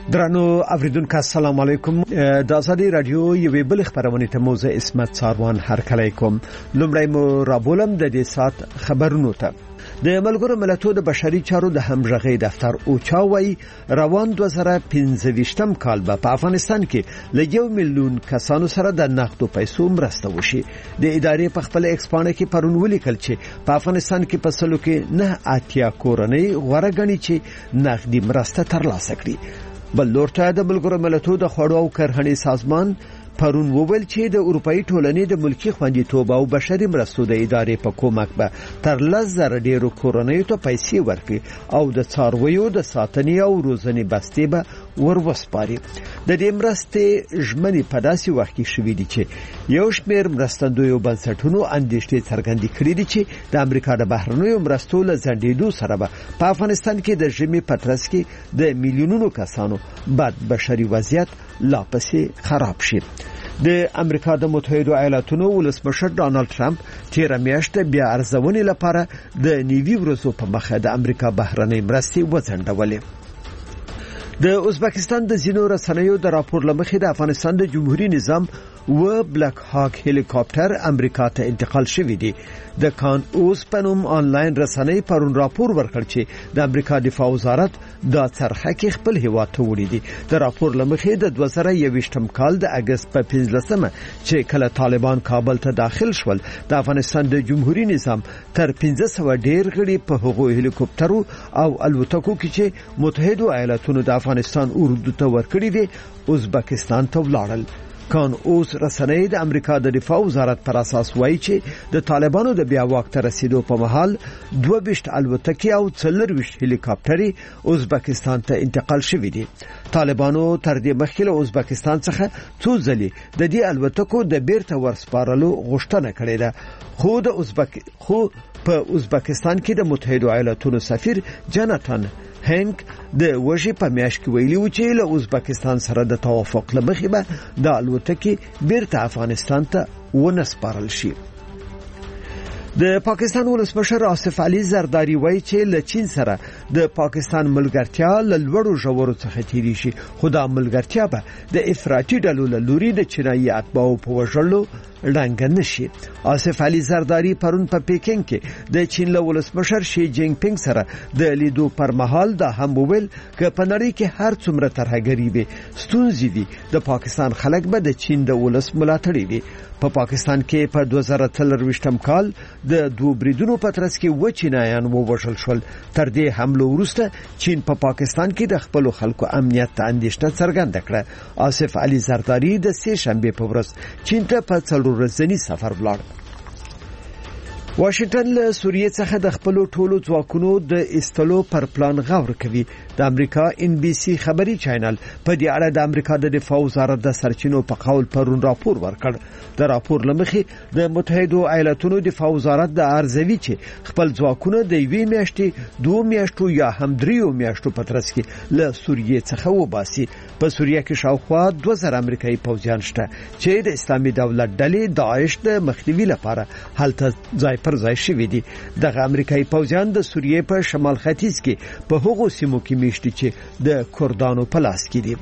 درنو اوریدونکو السلام علیکم. د ازادي رادیو یوې بل خبرونه ته موزه اسمت ساروان هرکلی کوم. لومړی مو رابولم د دې سات خبرونو ته. د ملګرو ملتونو د بشري چارو د همغږي دفتر اوچا وایي روان 2015 کال په افغانستان کې ل 1 میلیون کسانو سره د نقدو پیسو مرسته وشي. د ادارې په خپل ایکسپانه کې پرون ولیکل چې په افغانستان کې په سلو کې 9 کورنۍ غوړه غني چې نقدي مرسته ترلاسه کړي. بل لورته د ملګرو ملتونو د خوړو او کرهڼې سازمان پرون وویل چې د اروپאי ټولنې د ملکی خوندیتوب او بشري مرستو د ادارې په کومک به تر 10,000 ډیرو کورنۍ ته پیسې ورکړي او د څارویو د ساتنې او روزنې بستې به وروسپاري. د دې مرستې ژمنې په داسې وخت کې شوې دي چې یو شمېر مرستندویو بنسټونو اندېښنې څرګندې کړې دي چې د امریکا د بهرنیو مرستو له ځنډېدو سره به په افغانستان کې د ژمي په ترڅ کې د میلیونونو کسانو بد بشري وضعیت لا پسې خراب شي. د امریکا د متحده ایالاتونو ولسمشر ډانلډ ټرمپ تیر میاشت بیا ارزونې لپاره د نیوي ورځو په مخه د امریکا بهرنۍ مرستې وځنډولې. د ازبکستان د زینو رسنیو د راپور لمخې د افغانستان د جمهوریت نظام و بلک هاک هلیکاپټر امریکا ته انتقال شوی دی. د کان اوس پنوم آنلاین رسنۍ پرون راپور ورکړ چې د امریکا دفاع وزارت د څرخه کې خپل هیواد ته وړي دي. د راپور لمخې د 2021 کال د اگست په 15مه چې کله طالبان کابل ته داخل شول د افغانستان د جمهوریت نظام تر 1500 ډیر غړي په هغو هلیکاپټرو او الوتکو کې چې متحده ایالاتونو د افغانستان اردو ته ورکړي دي ازبکستان ته ولاړل. کان اوس رسنۍ د امریکا د دفاع وزارت پر اساس وایي چې د طالبانو د بیا واک ته رسیدو په مهال 22 الوتکې او 24 هلیکاپټرې ازبکستان ته انتقال شوې دي. طالبانو تر دې مخکې له ازبکستان څخه څو ځلې د دې الوتکو د بیرته ورسپارلو غوښتنه کړې ده. خو په ازبکستان کې د متحده ایالاتونو سفیر جاناتان هنک د وژې په میاشت کې ویلي و چې له ازبکستان سره د توافق لمخې به د الوتکې بیرته افغانستان ته ونسپارل شي. د پاکستان ولسمشر آصف علي زرداری وایي چې له چین سره د پاکستان ملګرتیا له لوړو ژورو څخه تیری شي، خو دا ملګرتیا به د افراطي ډلو له لوري د چینایي اتباعو په وژلو ړنګ نشي. آصف علي زرداری پرون په پیکینګ کې د چین له ولسمشر شي جینګ پینګ سره د لیدو پر مهال دا هم وویل چې په نړۍ کې هر څومره ترهګري وي ستونزې دي د پاکستان خلک به د چین د ولس ملاتړي وي. په پاکستان کې په 2023 کال د دوه بریدونو په ترڅ کې و چینایان ووژل شول. تر دې حمله وروسته چین په پاکستان کې د خپل خلکو امنیت ته اندېښنه څرګنده کړه. آصف علي زرداری د سه شنبه په ورځ چین ته په ورځنی سفر ولاړ. واشنگټن له سوریې څخه د خپل ټولو ځواکونو د استلو پر پلان غور کوي. د امریکا NBC خبري چینل په دې اړه د امریکا د دفاع وزارت د سرچینو په قول پرون راپور ورکړ. د راپور لمخې د متحده ایالاتونو دفاع وزارت د ارزوي چې خپل ځواکونه د 1 میاشتې 2 میاشتو یا هم 3 میاشتو په ترڅ کې له سوریې څخه وباسي. په سوریه کې شاوخوا 2000 امریکایي پوځیان شته چې د اسلامي دولت ډلې داعش د مخنیوي لپاره هلته ځای پر ځای شوي دي. دغه امریکایي پوځیان د سوریې په شمال ختیځ کې په هغو سیمو کې میشتي چې د کردانو په لاس کې دي.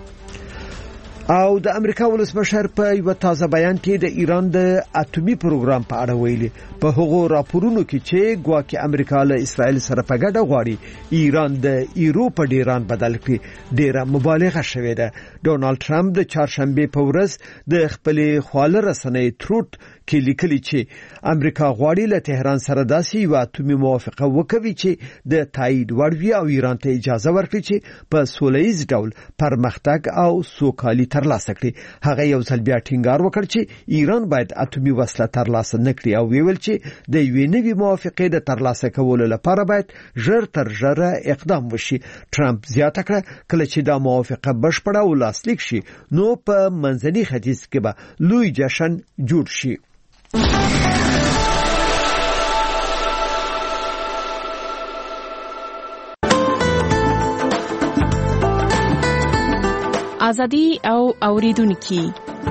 او د امریکا ولسمشر په یو تازه بیان کې د ایران د اټومي پروګرام په اړه ویلي په هغو راپورونو کې چې ګواکې امریکا له اسرائیل سره په ګډه غواړي ایران د ایرو په ډیران بدل کړي ډیره مبالغه شوې ده. ډونالد ټرمپ د چهارشنبه په ورځ د خپل خواله رسنۍ تروت کې لیکلي چې امریکا غواړي له تهران سره داسې یو اټومي موافقه وکړي چې د تایید وړ وي او ایران ته اجازه ورکړي چې په سولهییز ډول پرمختګ او سوکالي ترلاسه کړي. هغه یو ځل بیا ټینګار وکړ چې ایران باید اټومي وسله ترلاسه نکړي او ویل چې د یوې نوې موافقې د ترلاسه کولو لپاره باید ژر تر ژره اقدام وشي. ټرمپ زیاته کړه کله چې دا موافقه بشپړه او لاسلیک شي نو په منځني ختیځ کې به لوی جشن جوړ شي. ازادي او اوریدونکو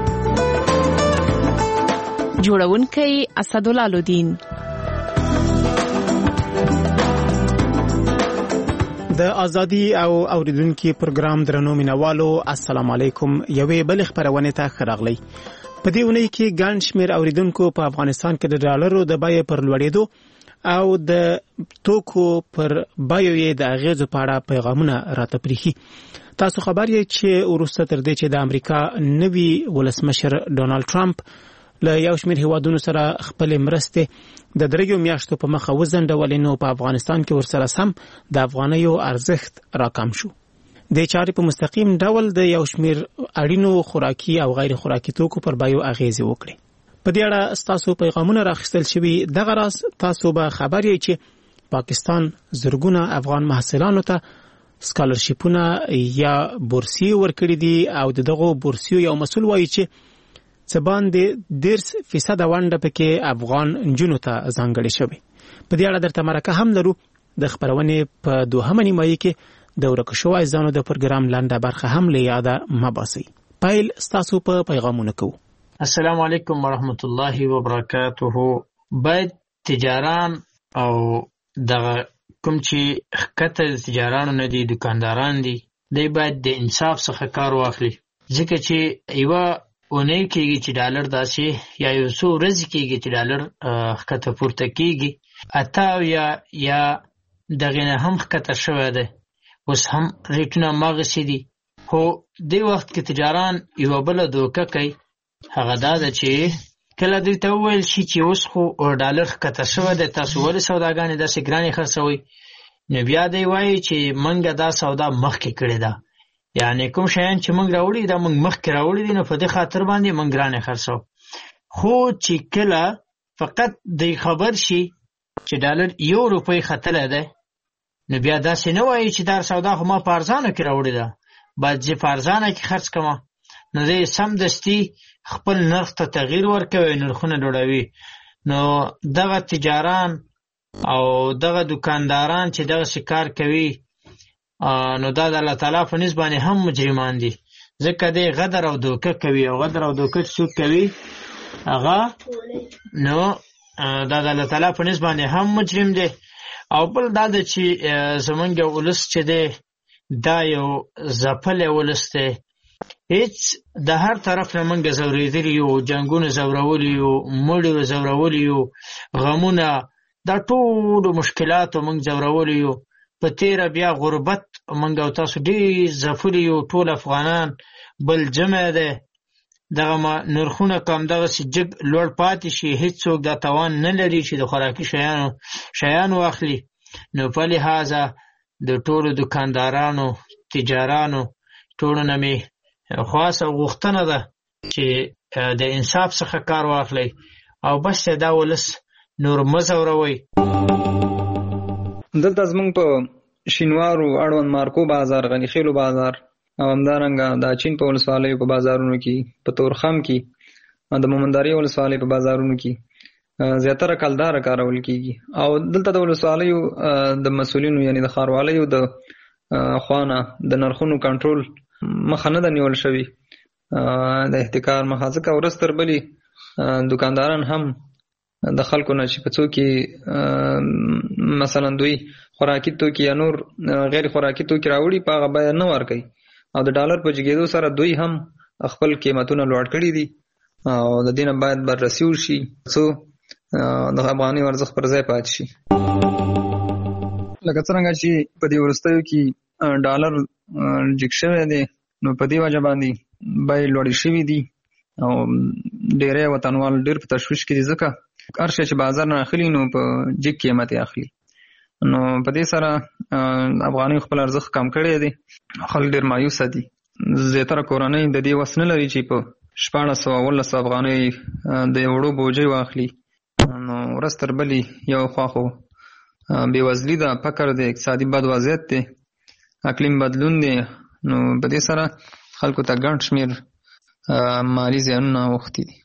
جوړونکي اسدالله الدین. د د ازادي او اوریدونکو پروګرام درنو مینوالو السلام علیکم. یوې بل خبرونه ته خراغلی. په دې ونې کې ګڼ شمېر اوریدونکو په افغانستان کې د ډالرو د بیې پر لوړېدو او د توکو پر بیو یې د اغیزو په اړه پیغامونه راته پریخي. تاسو خبر یې چې وروسته تر دې چې د امریکا نوي ولسمشر ډونالد ټرمپ له یو شمېر هیوادونو سره خپل مرستې د دریو میاشتو په مخه وزنډولې، نو په افغانستان کې ورسره سم د افغانیو ارزښت راکم شو. د چارې په مستقیم ډول د یو شمېر اړینو خوراکي او غیر خوراکي توکو پر بیو اغیزې وکړي. په دې اړه تاسو پیغامونه راخیستل شوي. دغه راز تاسو به خبر یې چې پاکستان زرګونه افغان محصلانو ته سکالرشیپونه یا بورسي ورکړي دي او دغه بورسي یو مسؤل وایي چې څه باندې 10% ونډه پکې افغان جنونو ته ځانګړې شوې. په دې اړه درته مرکه هم لرو. د خبرونې په دوهمه نیمایي کې د ورکو شوی ځانو د پروګرام لنډه برخه هم له یاده مباسي. پایل تاسو په پیغامونه کوو. السلام علیکم ورحمت الله وبرکاته. باید تجاران او دغه کوم چې خکته تجارانو نه دي، دکانداران دي، دی باید د انصاف څخه کار واخلي. ځکه چې یوه اونۍ کېږي چې ډالر داسې یا یو څو ورځې کېږي چې ډالر خکته پورته کېږي، اته یا دغې نه هم خکته شوی دی. اوس هم ریټونه هماغسې دي. خو دې وخت کې تجاران یوه بله دوکه کوي، هغه دا ده چې کله دوی ته وویل شي چې اوس خو ډالر ښکته شوی دی، تاسو ولې سوداګانې داسې ګرانې خرڅوئ؟ نو بیا دی وایي چې موږ دا سودا مخکې کړې ده، یعنې کوم شیان چې موږ راوړي دا موږ مخکې راوړي دي، نو په دې خاطر باندې موږ ګرانې خرڅو. خو چې کله فقط دی خبر شي چې ډالر 1 روپۍ ختلی دی، نو بیا داسې نه وایي چې دا سودا خو ما په ارزانه کې راوړې ده، باید زه په ارزانه کې خرڅ کړم. نو دی سمدستي خپل نرخ ته تغییر ورکوي، نرخونه لوړوي. نو دغه تجاران او دغه دکانداران چې دغسې کار کوي، نو دا د الله تعالی په نزد باندې هم مجرمان دي، ځکه دی غدر او دوکه کوي. او غدر او دوکه څوک کوي هغه، نو دا د الله تعالی په نزد باندې هم مجرم دی. او بل دا ده چې زمونږ ولس چې دی دا یو ځپلی ولس دی، هیڅ د هر طرف نه موږ زورېدلي یو، جنګونه زورولي یو، مړي زورولي یو، غمونه، دا ټولو مشکلاتو موږ زورولي یو. په تیره بیا غربت موږ او تاسو ډېر ځپلي یو، ټول افغانان بل جمع دی. دغه نرخونه که همدغسې جګ لوړ پاتې شي، هېڅوک دا توان نه لري چې د خوراکي شیانو واخلي. نو په لحاظه د ټولو دکاندارانو، تجارانو، ټولو نه مې خواست او غوښتنه ده چې د انصاف څخه کار واخلئ او بس دا ولس نور مه ځوروئ. دلته زمونږ په شینوارو، اړوند مارکو بازار، غني خیلو بازار او همدارنګه د چین په ولسوالیو په بازارونو کې، په تورخم کې، د مومنداري ولسوالۍ په بازارونو کې زیاتره کلداره کارول کېږي. او دلته د ولسوالیو د مسؤلینو، یعنی د ښاروالۍ د خوانه د نرخونو کنټرول مخه نه ده نیول شوې، د احتکار مخه. ځکه ورځ تر بلې دکانداران هم د خلکو نه چې په څو کې مثلا دوی خوراکي توکي یا نور غیر خوراکي توکي راوړي، په هغه بیه نه ورکوي. او د ډالر په جګېدو سره دوی هم خپل قیمتونه لوړ کړي دي، او د دې نه باید بررسي وشي څو د افغاني ارزښت پر ځای پاتې شي. لکه څرنګه چې په دې وروستیو کې ډالر جګ شوی دی، نو په دې وجه باندې بیې لوړې شوي دي او ډېری وطنوال ډېر په تشویش کې دي، ځکه هر شی چې بازار نه اخلي نو په جګ قیمت یې اخلي. نو په دې سره افغاني خپل ارزښت کم کړی دی، خلک ډېر مایوسه دي. زیاتره کورنۍ د دې وس نه لري چې په 1400 افغانۍ د یو وړو بوجۍ واخلي. نو ورځ تر بلې یو خوا خو بېوزلي ده، فقر دی، اقتصادي بد وضعیت دی، اقلیم بدلون دی. نو په دې سره خلکو ته ګڼ شمېر مالي زیانونه اوښتي دي.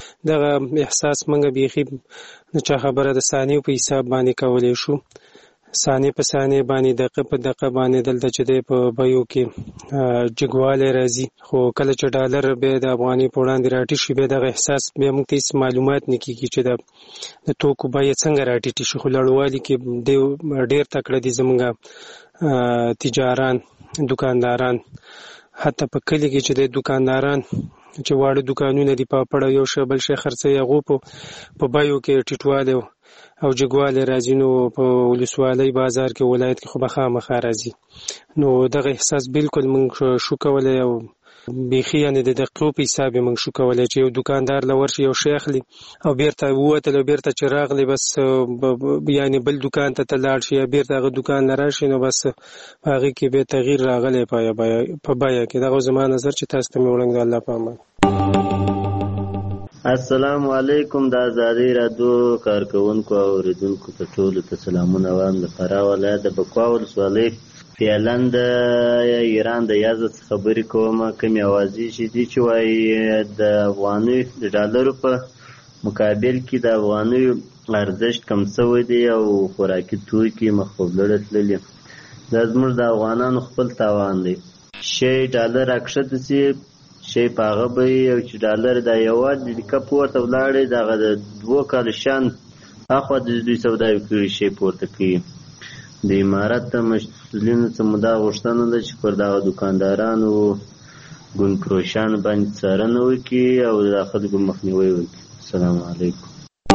دغه احساس موږ بیخي د چا خبره د ثانیو په حساب باندې کولی شو، ثانیه په ثانیه باندې دقیقه په دقیقه باندې دلته چې دی په بیو کې جګوالی راځي، خو کله چې ډالر بیا د افغانۍ په وړاندې راټیټ شي بیا دغه احساس بیا موږ ته هېڅ معلومات نه کېږي چې د توکو بیې څنګه راټیټې شي. خو لوړوالي کې ډېر تکړه دي زموږ تجاران، دکانداران، حتی په کلي کې چې د دکانداران چې واړه دکانونه دي پاپړ او یو شی بل شی خرڅوي، هغو په بیو کې ټیټوالی او جګوالی راځي. نو په ولسوالۍ بازار کې ولایت کې خو به خامخا راځي. نو دغه احساس بالکل موږ شو کولی او بیخي یعنې د دقیقو په حساب یې موږ شو کولی چې یو دکاندار له ورشي یو شی اخلي او بیرته ووتل او بیرته چې راغلی بس یعنې بل دکان ته لاړ شي یا بیرته هغه دکان نه راشي، نو بس په هغې کې بیا تغییر راغلی په بیه کې. دغه زما نظر چې تاسو ته مې وړاندې د الله په امان. السلام علیکم. د ازادۍ راډیو کارکوونکو او اوریدونکو ته ټولو ته سلامونه وایم. د فراه ولایت د بکوا ولسوالۍ فعلا د ایران د یازد خبرې کوم. کومې اوازې چې دي چې وایي د افغانیو د ډالرو په مقابل کې د افغانیو ارزښت کم شوی دی او خوراکي توکي مخ په لوړه تللي. دا زموږ د افغانانو خپل تاوان دی. شی ډالر راکښته شي شی په هغه بیې او چې ډالر دا یوازې د کپ ورته ولاړې دغه د 2 کالو شان اخوا د دوی سوداوي کړي شی پورته کوي. د امارت د مسؤلینو څخه مو دا غوښتنه ده چې پر دغه دکاندارانو ګونګروشانو باندې څارنه وکړي او د خلکو مخنیوی وکړي. السلام علیکم.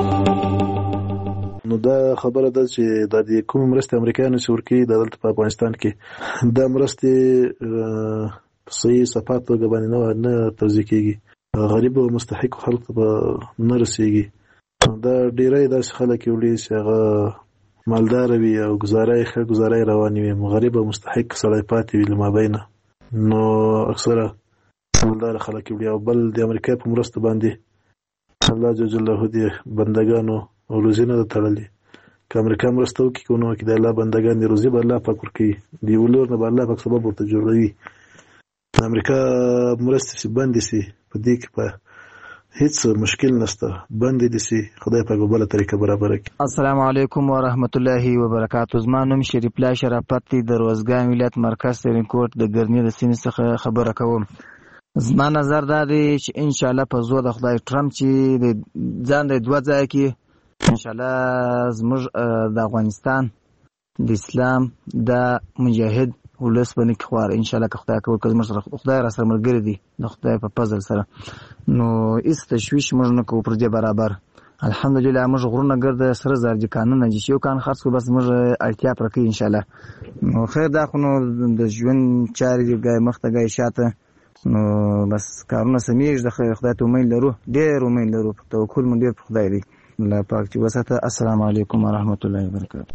نو دا خبره ده چې د کوم مرستې امریکایانو چې ورکوي د دلته په افغانستان کې دا مرستې صحیح صفات توګه باندې نه توزیع کېږي، غریب او مستحق خلک ته نه رسېږي. دا ډېری داسې خلک وړي چې هغه مالدار وي او ښه ګزاره روانې وي، غریب او مستحق سړی پاتې وي له مابینه. نو اکثره مالدار خلک وړي. او بل د امریکا په مرسته باندې الله جل جلاله د بندګانو روزي نه ده تړلې. که امریکا مرسته وکړي که ونه وکړي د الله بندګان دي روزي به الله پاک ورکوي، د یو لور نه به الله پاک سبب ورته جوړوي. د امریکا مرستې چې بندې شي په دې کې په هیڅ مشکل نشته، بندې دي شي خدای پاک په بله طریقه برابره کړي. السلام علیکم ورحمت الله وبرکاتو. زما نوم شریف الله شرافت دی، د روزګان ولایت مرکز سرینکوټ د ګرني د سیمې څخه خبره کوم. زما نظر دا دی چې انشاءالله په زور د خدای ټرمپ چې ځان د 2 ځای کې انشاءالله زموږ د افغانستان د اسلام د مجاهد ولس باندې خوار انشاءالله که خدای کول کزمر سره خدای را سره ملګری دی د خدای په فضل سره. نو هیڅ تشویش موږ نه کوو پر دې برابر. الحمدلله موږ غرونه ګرده سره زرجې کانونه چې یو کان خرڅ کړو بس موږ اړتیا پر کوي انشاءالله. نو خیر دا خو نو د ژوند چارې ګای مخته ګای شاته، نو بس کارونه سمېږي. د خدای ته امید لرو، ډېر امید لرو، توکل مو ډېر په خدای دی. الله پاک چې وساته. السلام علیکم ورحمت الله وبرکاتو.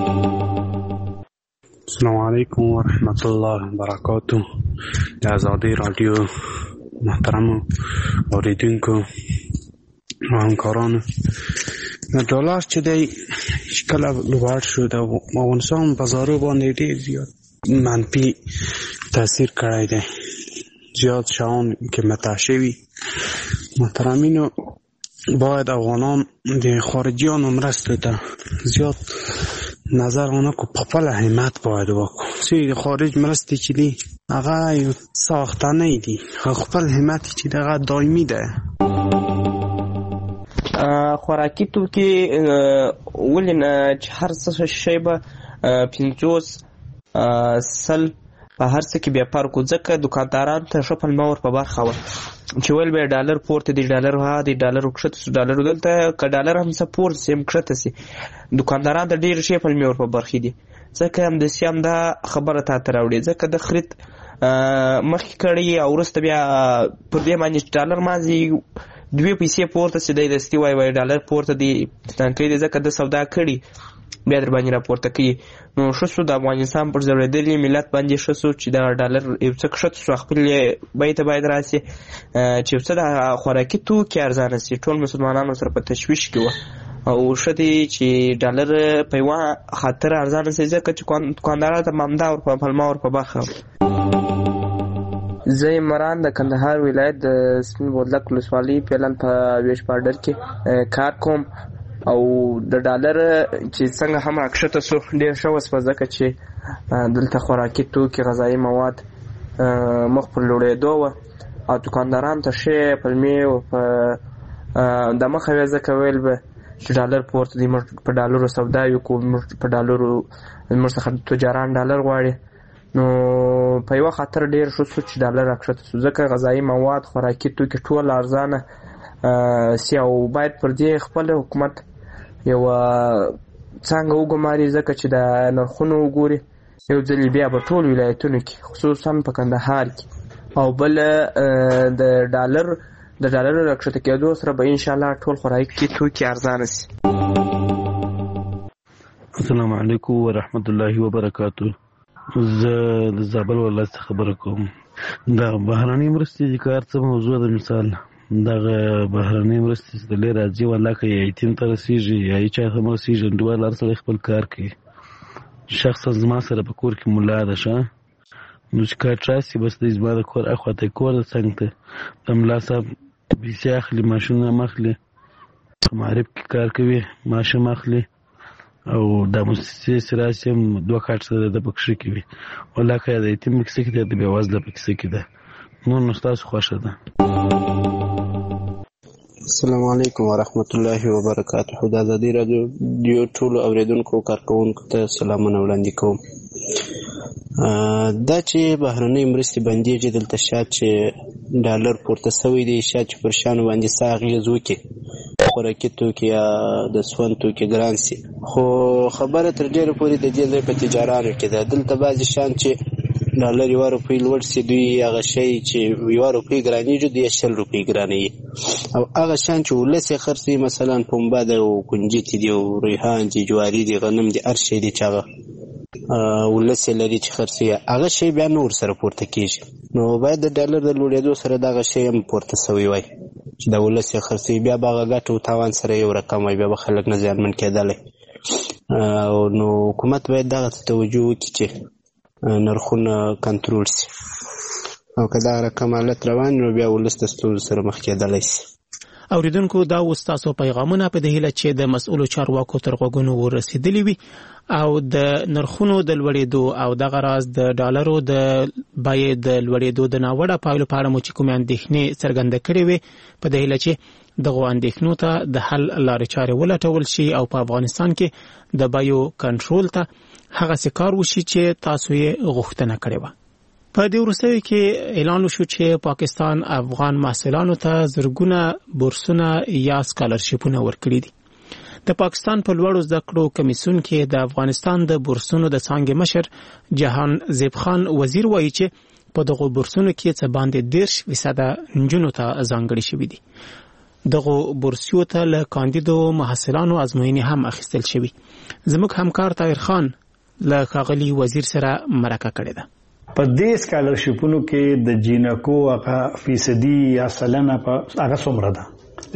السلام علیکم ورحمت الله وبرکاتو. د ازادۍ راډیو محترمو اوریدونکو او همکارانو، ډالر چې دی کله لوړ شو د افغانستان بازارو باندې ډېر زیات منفي تاثیر کړی دی. زیات شیان قیمته شوي. محترمینو باید افغانان د خارجیانو مرستو ته زیات نظر ونه کو، په خپل همت باید وکړو. چې د خارج مرستې چې دي هغه یو ساختنی دي، خپل همت چې دغه دایمي ده. خوراکي توکي ولې نه چې هر څه شی به 50 سل په هر څه کې بیا فرق و، ځکه دکانداران ته ښه پلمه ور په برخه وه چې ویل به ډالر پورته دی، ډالر ها دی، ډالر وکښته سو، ډالر دلته که ډالر هم څه پورته سي هم کښته سي، دکانداران ته ډېر ښې پلمې ور په برخې دي. ځکه همداسې همدا خبره تا ته راوړې، ځکه د خرید مخکې کړی او وروسته بیا پر دې باندې ډالر مازې 2 پیسې پورته سي، دی دستي وایي ډالر پورته دی تنکۍ دی، ځکه د سودا کړي بیا در باندې راپورته کوي. نو ښه سو د افغانستان پر ځورېدلي ملت باندې ښه سو چې دغه ډالر یو څه کښته سو، خپل بیې ته باید راسي چې یو څه د خوراکي توکي ارزانه سي. ټول مسلمانانو سره په تشویش کې وه او ښه دی چې ډالر په یوه خاطر ارزانه سي، ځکه چې دوکانداران ته همدا پلمه ور په برخه. زه عمران د کندهار ولایت د سپین بولدک ولسوالۍ فعلا په ویش بارډر کې کار کوم. او د ډالر چې څنګه هم راکښته سو ډېر ښه وسوه ځکه چې دلته خوراکي توکي غذایي مواد مخ پر لوړېدو وه او دوکاندارانو ته ښې پلمې او په د مخه وې ځکه ویل به چې ډالر پورته دی موږ په ډالرو سودا وکړو موږ په ډالرو موږ څخه تجاران ډالر غواړي نو په یوه خاطر ډېر ښه سو چې ډالر راکښته سو ځکه غذایي مواد خوراکي توکي ټول ارزانه سي او باید پر دې خپل حکومت یوه څانګه وګماري ځکه چې د نرخونو وګوري یو ځل بیا په ټول ولایتونو کې خصوصا په کندهار کې او بل د ډالر راکښته کېدو سره به انشاءالله ټول خوراکي توکي ارزانه سي. السلام علیکم ورحمت الله وبرکاته. زه د زابل ولایت څخه خبره کوم. د بهرنۍ مرستې د کار څه موضوع ده مثال دغه بهرنۍ مرستې چې دلې راځي والله که یتیم ته رسېږي یا هېچا ته هم رسېږي انډیوال هر سړی خپل کار کوي. شخصا زما سره په کور کې ملا ده ښه نو چې کار راسي بس دی زما د کور اخواته کور ده څنګ ته د ملا صاحب پیسې اخلي ماشین هم اخلي په معرف کې کار کوي ماشین اخلي او د موسسې چې راسي هم 2 کاټ سره د پکښې کوي والله که د یتیم په کیسه کې ده د بېوزله په کیسه کې ده نور نو ستاسو خوښه ده. السلام علیکم ورحمت الله وبرکاته. د ازادي راډیو ټولو اوریدونکو کارکوونکو ته سلامونه وړاندې کوم. دا چې بهرنۍ مرستې بندېږي دلته شاید چې ډالر پورته سوی دی شاید چې پر شیانو باندې څه اغېز وکړي خوراکي توکي یا د سون توکي ګران سي خو خبره تر ډېره پورې د دې ځای په تجارانو کې ده. دلته بعضې شیان چې ډالر 1 روپۍ لوړ سي دوی هغه شی چې 1 روپۍ ګرانېږي دوی 60 روپۍ ګرانوي او هغه شیان چې ولس یې خرڅوي مثلا پنبه ده او کنجتې دي او ریحان دي جواري دي غنم دي هر شی دي چې هغه ولس یې لري چې خرڅوي هغه شی بیا نور سره پورته کېږي نو باید د ډالر د لوړېدو سره دغه شی هم پورته سوی وای چې د ولس یې خرڅوي بیا به هغه ګټه او تاوان سره یو رقم وای بیا به خلک نه زیانمن کېدلی نو حکومت باید دغه ته توجه وکړي چې نرخونه کنټرول سي او که دا رقم حالت روان نو بیا ولس د ستونزو سره مخ کېدلی سي. اوریدونکو دا اوس تاسو پیغامونه په دې هیله چې د مسؤلو چارواکو تر غوږونو ورسېدلي وي او د نرخونو د لوړېدو او دغه راز د ډالرو د بیې د لوړېدو د ناوړه پایلو په اړه مو چې کومې اندېښنې څرګنده کړې وي په دې هیله چې دغو اندېښنو ته د حل لارې چارې ولټول شي او په افغانستان کې د بیو کنټرول ته هغسې کار وشي چې تاسو یې غوښتنه کړې وه. په دې وروستیو کې اعلان وشو چې پاکستان افغان محصلانو ته زرګونه بورسونه یا سکالرشیپونه ورکړي دي. د پاکستان په لوړو زده کړو کمیسیون کې د افغانستان د بورسونو د څانګې مشر جهان زیب خان وزیر وایي چې په دغو بورسونو کې څه باندې 10% نجونو ته ځانګړي شوي دي. دغو بورسیو ته له کاندیدو محصلانو ازموینې هم اخیستل شوي. زموږ همکار طاهر خان له ښاغلي وزیر سره مرکه کړې ده. په دې سکالرشیپونو کې د جینکو هغه فیصدي یا سلنه په هغه څومره ده؟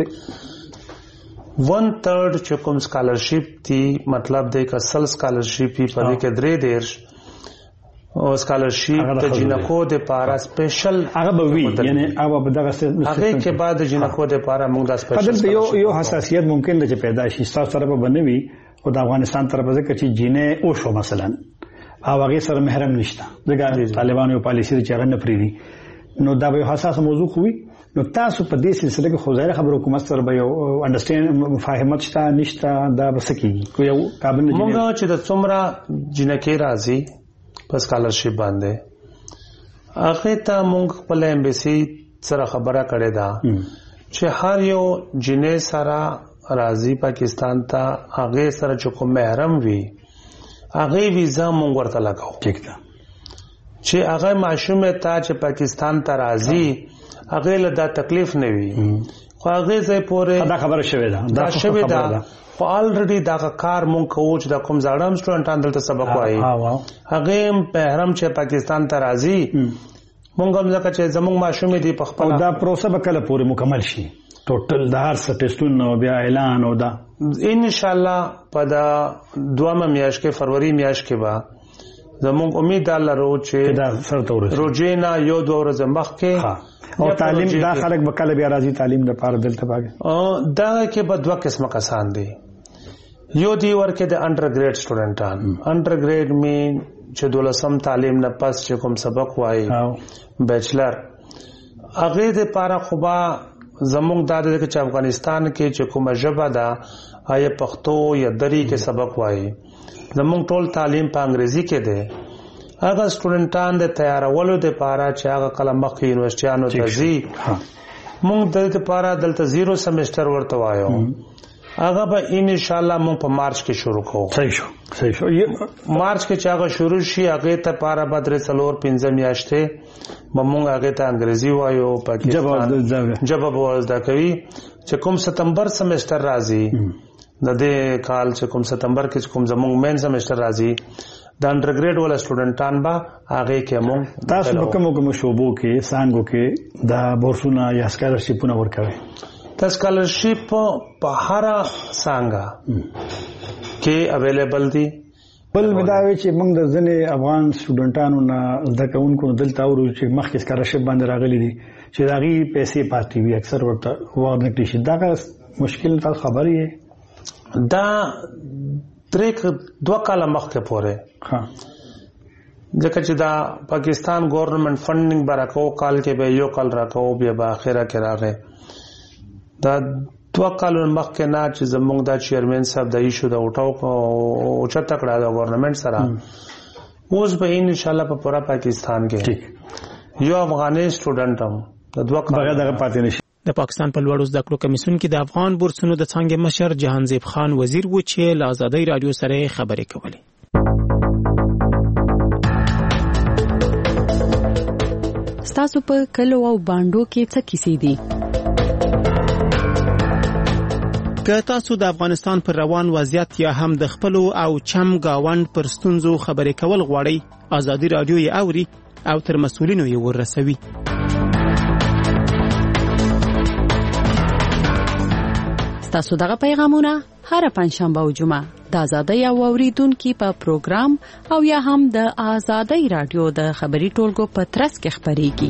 1/3 چې کوم سکالرشیپ دی مطلب دی که سل سکالرشیپ په دې کې 3 او سکالرشیپ د جینکو د پارا سپیشل هغه به وي یعنی هغه به دغه هغه کې بعد جینکو د پارا موږ د سپیشل یو حساسیت ممکن ده چې پیدا شي تاسو سره به بنوي او د افغانستان طرف ځکه چې جینې او شو مثلا او هغه سره محرم نشته ځکه طالبانو یو پالیسي چې هغه نه پریدي نو دا به حساس موضوع خوي نو تاسو په دې سلسله کې خو ظاهر خبرو حکومت سره به یو انډرستاند مفاهمت شته نشته دا به سکیږي کو یو قابل نه موږ چې د څومره جنکې راځي په سکالرشپ باندې هغه ته موږ خپل ایمبیسي سره خبره کړې ده چې هر یو جنې سره راځي پاکستان ته هغه سره چې کوم محرم وي هغه ویزا مونږ ورته لګاو ٹھیک ده چې هغه معشومه ته چې پاکستان ته راځي هغه له دا تکلیف نه وي خو هغه ځای پورې دا خبره شوې ده دا شوې ده خو الریډي دا کار مونږ کوو چې دا کوم زاړم سټوډنټان دلته سبق وایي هغه محرم چې پاکستان ته راځي مونږ هم ځکه چې زموږ معشومه دي په خپل دا پروسه به کله پورې مکمل شي ټوټل د هر څه ټیسټونو بیا اعلان او دا ان شاء الله په دا دوامه میاشت کې فروری میاشت کې با زموږ امید لرو چې دا سره ورسېږي روزینا یو دوه ورځې مخکې او تعلیم دا خلک به کله بیا راځي تعلیم د پاره دلته باګه دا کې په دوه قسمه کسان دي یو دی ورکه د انډرګریډ سټوډنټان انډرګریډ می چې 12 تعلیم نه پس چې کوم سبق وایي بیچلر هغه د پاره خوبا زموږ د چې افغانستان کې چې کومه ژبه ده آیا پښتو یا دری کې سبق وایي زموږ ټول تعلیم په انګریزي کې ده هغه سټوډنټان د تیارولو د پاره چې هغه کلمه مخکې یونیورسيټانو ته ځي موږ د لپاره دلته 0 سمستر ورته وایو هغه به ان شاء الله موږ په مارچ کې شروع کوو صحیح شو مارچ کې چې هغه شروع شي هغه ته لپاره بدر 4-5 میاشتې موږ هغه ته انګریزي وایو پاکستان جواب وزدا کوي چې کوم ستمبر سمستر راځي د دې کال چې کوم ستمبر کې کوم زموږ مین سمستر راځي د انډرګریډ ولا سټوډنټان با هغه کې موږ تاسو په کومو شوبو کې سانګو کې دا بورسونه یا سکالرشیپونه ورکوي د سکالرشیپ په هر څنګه کې اویلیبل دي بل مداوي چې موږ د ځنې افغان سټوډنټانو نه زده کوونکو دلته اورو چې مخکې سکالرشیپ باندې راغلي دي چې داغي پیسې پاتې وي اکثر ورته ورنکړي شي دا مشکل تاسو خبرې دا دوه کاله مخکې پورې ځکه چې دا پاکستان ګورنمنت فندینګ برکو کال کې به یو کال راکو بیا په اخره کې راغی دا دوه کال مخکې نه چې زموږ د چیرمن صاحب د ایشو د اوټاو او چته کړه د ګورنمنت سره اوس به ان شاء الله په پورا پاکستان کې یو افغاني سټوډنټ هم د دوه کال دغه پاتې نشي د پاکستان په لوړو زده کړو کمیسیون کې د افغان بورسونو د څنګه مشر جهانزیب خان وزیر و چې له آزادۍ رادیو سره خبرې کولې. ستاسو په کلو او باندو کې څه کیسې دي؟ که تاسو د افغانستان پر روان وضعیت یا هم د خپل او چم گاوند پر ستونزو خبرې کول غواړئ آزادۍ رادیو یې اوري او تر مسؤلینو یې ورسوي. تاسو دغه پیغامونه هر پنځشنبه او جمعه د آزادۍ او اوریدونکو په پروګرام او یا هم د آزادۍ رادیو د خبري ټولګو په ترڅ کې خبريږي.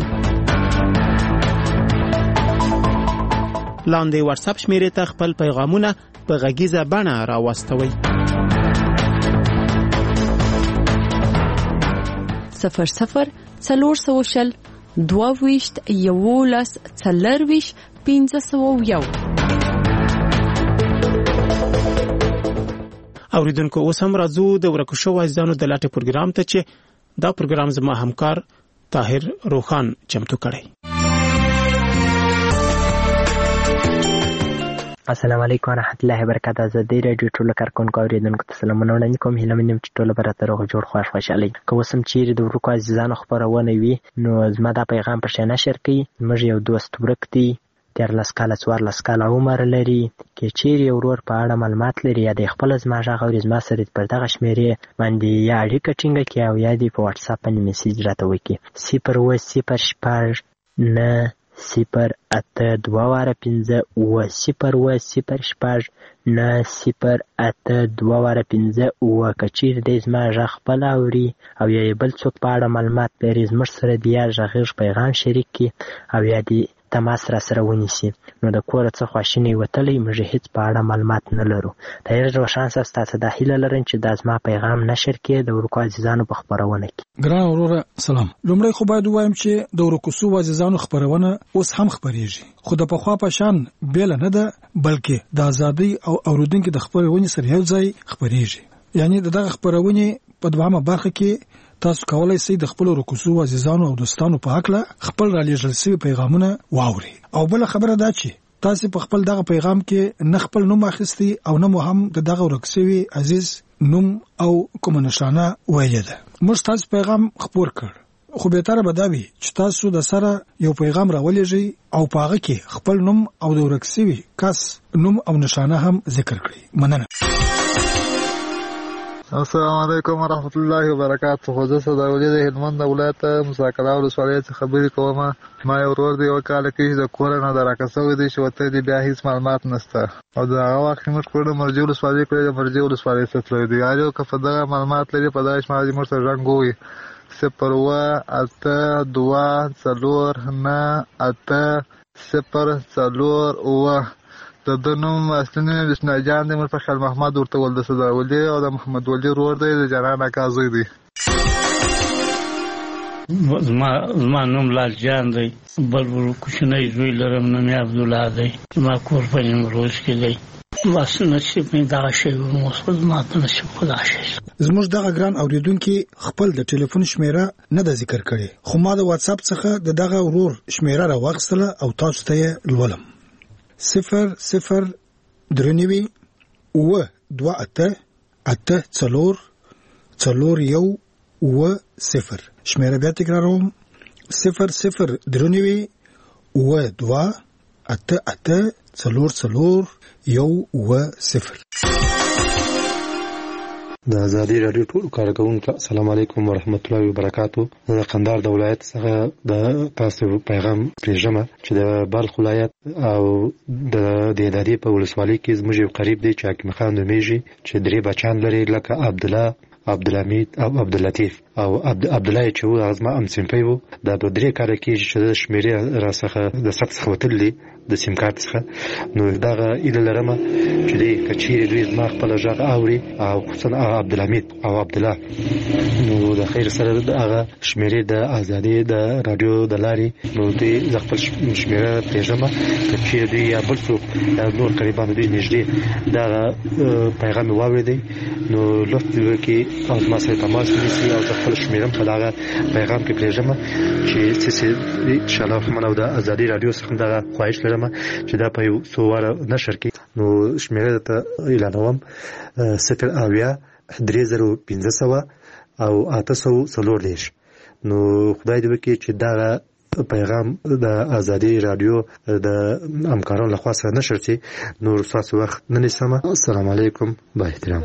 لاندې واتس اپ شمیرې ته خپل پیغامونه په غږیزه بڼه راوستوئ. 00 420 22 11 40 501. اوریدونکو اوس هم راځو د ورکو شو عزیزانو د لاټه پروګرام ته چې دا پروګرام زما همکار طاهر روخان چمتو کړی. السلام علیکم ورحمۃ اللہ وبرکاتہ. آزادۍ رادیو ټول کارکونکو اوریدونکو ته سلامونه وړاندې کوم. هیله مې چې ټول به راته روغ جوړ خوشحالي. که اوس هم چیرې د ورکو عزیزانو خبرونه وي نو زما دا پیغام په شان نشر کړئ. موږ یو دوست ورک دی 13 کاله 14 کاله عمر لري. کې چیرې ورور په اړه معلومات لري یا د خپل زما ژغ او زما سره پر دغه شمیرې باندې یا اړیکه ټینګه کړي او یا د په واتس اپ باندې میسج راته وکړي 08085900805 کچیر د زما ژغ خپل اوري او یا بل څوک په اړه معلومات لري زموږ سره د یا ژغ پیغام شریک کړي او یا د تماس را سره ونیسي. نو د کور څخه خواشینی وتلی موږ هیڅ په اړه معلومات نه لرو. تاسو روشان تاسو د هیله لرئ چې د ازما پیغام نشر کړئ د ورکو عزیزانو په خبرونه کې. ګران وروره سلام. لومړی خو باید وایم چې د ورکو سو عزیزانو خبرونه اوس هم خبريږي خو د پخوا په شان بیل نه ده بلکې د ازادۍ او اوریدونکو د خبرونه سره یو ځای خبريږي. یعنی دغه خبرونه په دوامه برخه کې تاسو کولای شئ د خپل رکوسو عزیزانو او دوستانو په حق له خپل را لېږل شوی پیغامونه واوري. او بل خبره دا چې تاسو په خپل دغه پیغام کې نه خپل نوم اخیستي او نه مو هم دغه ورکسوي عزیز نوم او کوم نشانه ویل ده. موږ تاسو پیغام خبر کړ خو به تر بداوي چې تاسو د سره یو پیغام راولېږي او پاغه کې خپل نوم او د ورکسوي کس نوم او نشانه هم ذکر کړئ. مننه. السلام علیکم ورحمۃ اللہ وبرکاتہ. خو زه صداولی د هلمند ولایت مساکړه ولسوالۍ څخه خبرې کوم. ما یو ورور دی وکاله کې د کورونه دراکسوي دي چې وته دی بیا هیڅ معلومات نشته او دا وخت موږ کوله مرجو ولسوالۍ کې د مرجو ولسوالۍ څخه دی یارو که په دغه معلومات لري په داش ما دي مرسته رنګوي 0824098 040 د ده نوم اصلي نوم یې بسم الله جان دی، مر فخر محمد ورته ول د صدراولي او د محمد ولي ورور دی، د جانان اکا زوی دی. زما نوم لال جان دی، بل کوچنی زوی لرم نوم یې عبدالله دی، زما کور په نیمروز کې دی. بس نصیب مې دغه شی و، زما په نصیب خدا شی. زموږ دغه ګران اوریدونکي خپل د ټلیفون شمیره نه ده ذکر کړې، خو ما د واتس اپ څخه د دغه ورور شمیره راواخیستله او تاسو ته یې لولم. 00 درنوي 2 شمیره بیا تکراروم 00 درنوي 2 د ازادي رادیو ټول کارکونکو السلام علیکم ورحمت الله وبرکاتو. د قندهار د ولایت څخه د تاسو پیغام پریژمه چې د بلخ ولایت او د دهدادي په ولسوالۍ کې زموږ یو قریب دی چې حکیم خان نومیږي چې درې بچان لري لکه عبدالله، عبدالحمید او عبداللطیف او عبدالله چې و زما همصنفی و. دا په درې کاله کېږي چې د شمېرې راڅخه د ثبت څخه وتلي د سیم کارت څخه. نو دغه ایله لرمه چې دی که چیرې دوی زما خپله غږ اوري او خصوصا عبدالحمید او عبدالله، نو د خیر سره د هغه شمېرې د ازادي د رادیو د لارې نو دوی زه خپل شمېره پرېږدمه. که چیرې دوی یا بل څوک یا نور قریبان دوی نږدې دغه پیغام یې واورېدی نو لطف دې وکړي او زما سره تماس ونیسي او زه خپل شمېره په دغه پیغام کې پرېږدمه چې څه انشاءالله رحمن او د ازادي رادیو څخه دغه خواهش لرم چې دا په یو څو واره نشر کړي. نو شمېره ته اعلانوم 0 3500 او 840. نو خدای دې وکړي چې دغه پیغام د ازادي رادیو د همکارانو لخوا سره نشر شي. نور ستاسو وخت نه نیسم. السلام علیکم. با احترام.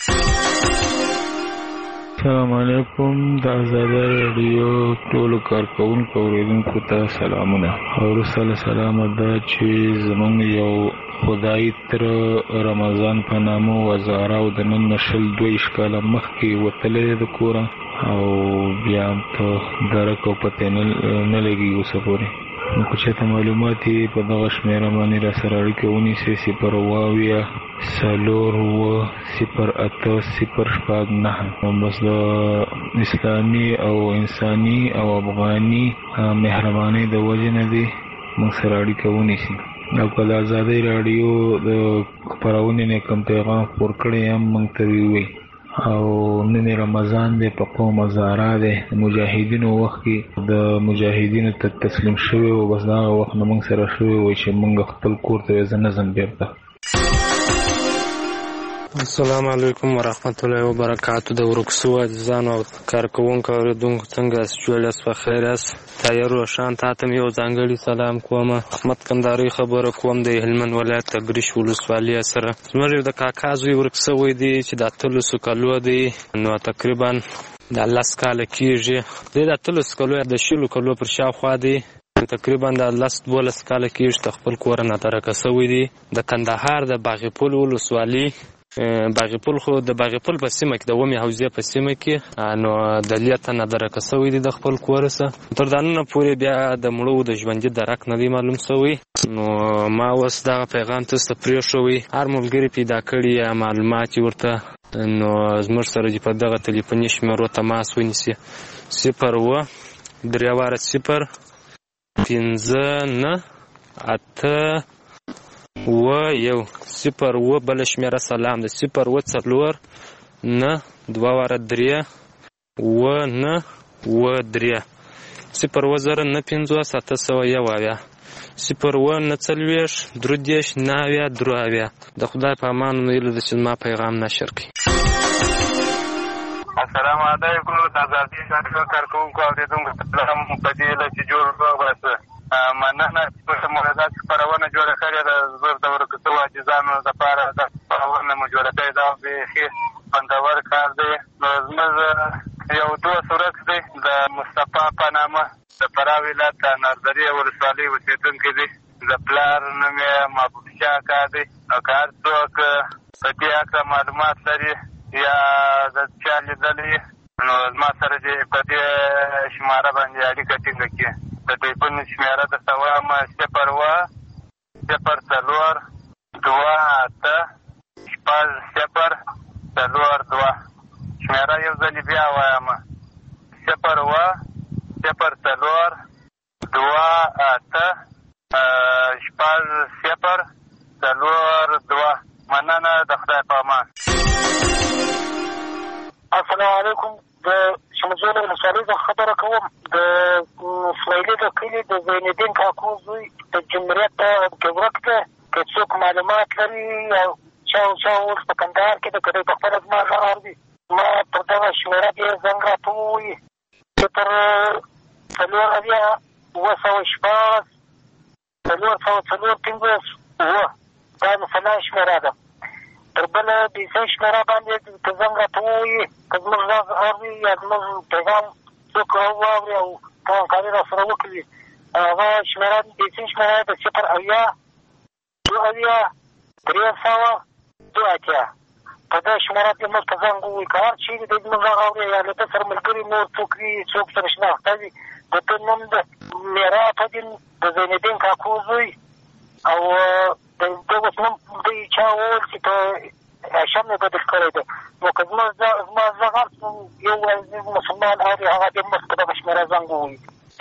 السلام علیکم. د ازادي رادیو ټولو کارکونکو اوریدونکو ته سلامونه. او سلام ده چې زمونږ یو خدای تر رمضان په نامه وزاره او د نن نشل 2 کاله مخکې وتلی د کوره او بیا په درک او پته نه لګي اوسه پورې. نو که چېرته معلومات یې په دغه شمېره باندې را سره اړیکه ونیسئ 0 4 0 8 0 9. بس د اسلامي او انساني او افغاني مهرباني د وجې نه دی موږ سره اړیکه ونیسي. او که د ازادۍ راډیو د خپرونې نه کوم پیغام خپور کړی هم موږ ته ووایي. او نن رمضان دی، په قوم هزاره دی، د مجاهدینو وخت کې د مجاهدینو ته تسلیم شوی و. بس دغه وخت نه موږ سره شوی و چې موږ خپل کور ته زه نه ځم بېرته. السلام علیکم ورحمت الله وبرکاتو. د ورکسو عزیزانو او کارکوونکو اوریدونکو څنګه یاست؟ جوړ یاست؟ په خیر یاست؟ تایر روشان تاته مې یو ځانګړی سلام کوم. احمد کندهاري خبره کوم د هلمند ولایت تګریش ولسوالۍ سره. زموږ د کاکا زوی ورک شوی دی چې د 13 کالو دی، نو تقریبا د 10 کاله کېږي. د 13 کالو د 20 کالو پر شاوخوا دی، تقریبا د 12 کاله کېږي د خپل کور نه ترکه شوی دی. د کندهار د باغپل ولسوالۍ باغپل خو د باغپل په سیمه کې د ومې حوزې په سیمه کې نو د لیته نه درکه شوی دی د خپل کور سره. تر دا نن پورې بیا د مړو د ژوندي درک نه دی معلوم شوی. نو ما اوس دغه پیغام تاسو ته پرېښوی. هر ملګري پیدا کړي یا معلومات ورته نو زموږ سره په دغه ټلیفوني شمیرو تماس ونیسي 0 3 0 5 9 8 1 0 بل شمیره سلام ده 0 4 9 2 3 9 3 0 0 9 5 7 1 0 9 3 9 3 د خدای په امان ویل د ما پیغام نشر کړي. السلام علیکم. د ازادي رادیو کارکونکو اوریدونکو ته په دې لچ جوړ واسه مننه چې موږ خپرونه جوړه کړې ده. زه د ورکسو عاجزانو لپاره د خپرونه مو جوړه کړې ده. بیخي خوندور کار دی. نو زموږ یو دوست ورک دی د مصطفی په نامه د فراه ولایت د نردري ولسوالۍ اوسېدونکی دی. د پلار نوم یې محبوب شاه اکا دی. نو که هر څوک په دې هکله معلومات لري یا د چا لیدلي نو زما سره دې په دې شماره باندې اړیکه ټینګه کړي. د ټلیفون شمېره درته وایم 0 0 4 شمېره یو ځلې بیا وایم 01004 مننه د خدای په امان. السلام علیکم. د شمجول ولسوالۍ څخه خبره کوم. د اسماعیلي د کلي د زینالدین کاکو زوی د جمهوریت ګورک ته که څوک معلومات لري او چا اوس په کندهار کې د کدی په خپله زما غږ اوري، ما پر دغه شمېره دې زنګ راته ووایي 004-415 دا مثلا شمېره ده. تر بله بیسۍ شمېره باندې که زنګ راته ووایي که زموږ غږ اوري یا زموږ پیغام څوک واوري او که همکاري را سره وکړي، هغه شمېره بیسۍ شمېره د 0-2-300-2 په دې شمېره کې موږ ته زنګ ووایي. که هر چېرې دی زموږ غږ اوري یا له ده سره ملګري نور څوک وي، څوک سره شناخته وي، د ده نوم د میرات الدین د زینالدین کاکو زوی او د ده اوس نوم دوی چا وویل چې په هاشم یې بدل کړی دی، نو که زما غږ یو عزیز مسلمان اوري هغه دې موږ په دغه شمېره زنګ ووایي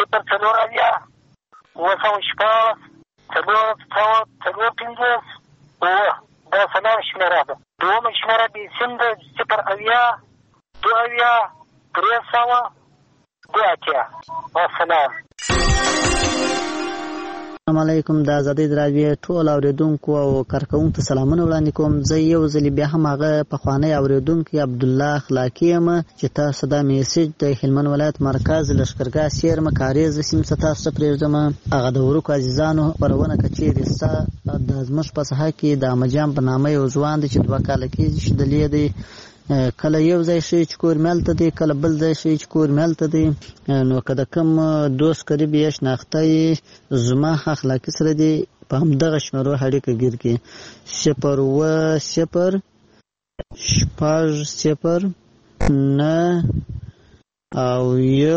0-4-415 دا سلام شمېره ده. دومه شمېره بیسیم ده 0-2-300-2 والسلام. السلام علیکم. د آزادۍ راډیو ټول اوریدونکو او کارکوونکو ته سلامونه وړاندې کوم. زه یو ځلې بیا هم هغه پخوانی اوریدونکی عبدالله اخلاقي یم چې تاسو دا میسج د هلمند ولایت مرکز لښکرګاه سیرمه کاریز سیمې څخه تاسو ته پرېږدم. هغه د ورکو عزیزانو خپرونه که چېرې ستا د زموږ په ساحه کې د احمدجان په نامه یو ځوان دی چې 2 کاله کېږي چې دلې دی، کله یو ځای شي چې کور ملته دی، کله بل ځای شي چې کور ملته دی، نو که د کوم دوست قریب یې شناخته یې زما اخلاقي سره دی په همدغه شمېرو اړیکه ګیر کړي 0-10-6-0-9 او